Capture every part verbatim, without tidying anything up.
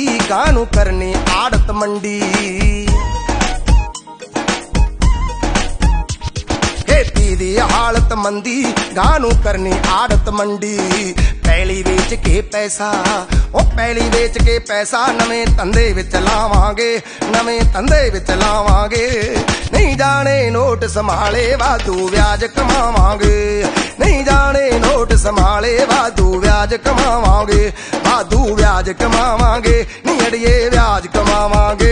गानू करनी आड़त मंडी। खेती दी हालत मंदी गानू करनी आड़त मंडी। पैली वेच के पैसा ओ पैली वेच के पैसा नवें धंधे विच लावांगे, नवें धंधे विच लावांगे। नहीं जाने नोट संभाले वाधू ब्याज कमावांगे, नहीं जाने नोट संभाले वाधू ब्याज कमावांगे, वाधू ब्याज कमावांगे, नी अड़िए ब्याज कमावांगे।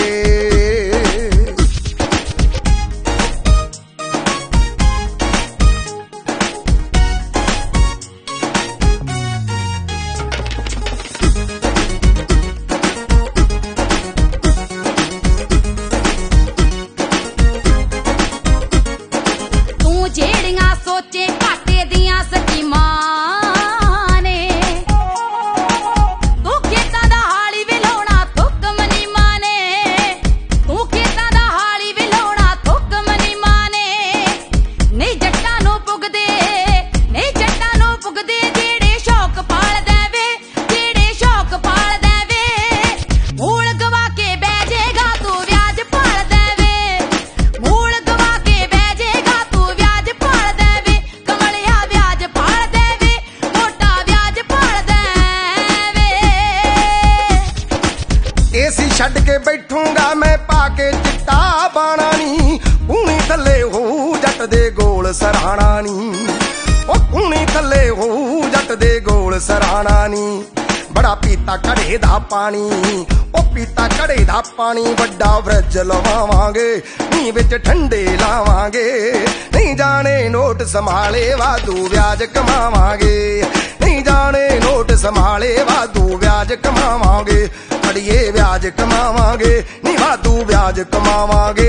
छड़ के बैठूंगा मैं पाके चिट्टा बाणा नी। पूनी थले हो जट दे गोल सराणा नी, ओ पूनी थले हो जट दे गोल सराणा नी। बड़ा पीता घड़े दा पानी, ओ पीता घड़े दा पानी। वड्डा फ्रिज लवावांगे, नी विच ठंडे लावांगे। नहीं जाने नोट संभाले वाधू ब्याज कमावांगे, नहीं जाने नोट संभाले वाधू ब्याज कमावांगे। अड़िए ब्याज कमावांगे, नी वाधू ब्याज कमावांगे।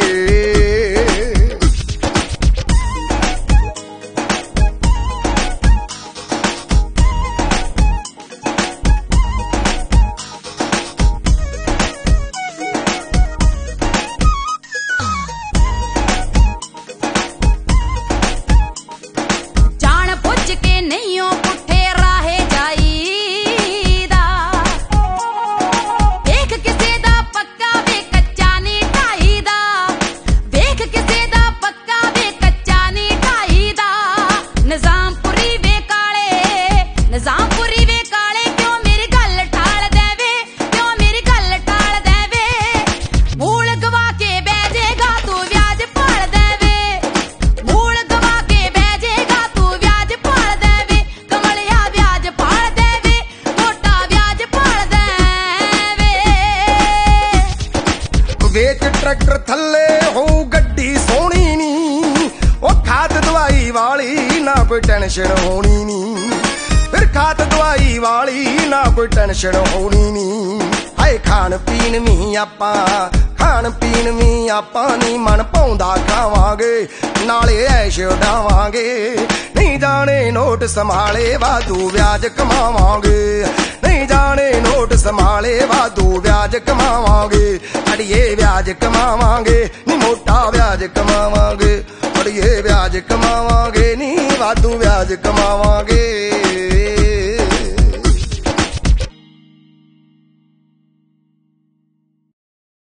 वेच ट्रैक्टर थले हो गड्डी सोनी नी, ओ खाद दवाई वाली ना कोई टेंशन होनी नी। फिर खाद दवाई वाली ना कोई टेंशन होनी नी। हाय खान पीन मी आपां, खान पीन मी आपां नी मन पाउंदा खावांगे, नाले ऐश उडावांगे। नहीं जाने नोट संभाले वाधू ब्याज कमावांगे, नहीं जाने नोट संभाले वाधू ब्याज कमावांगे। अड़िए ब्याज कमावांगे, नी मोटा ब्याज कमावांगे। अड़िए ब्याज कमावांगे, नी वाधू ब्याज कमावांगे।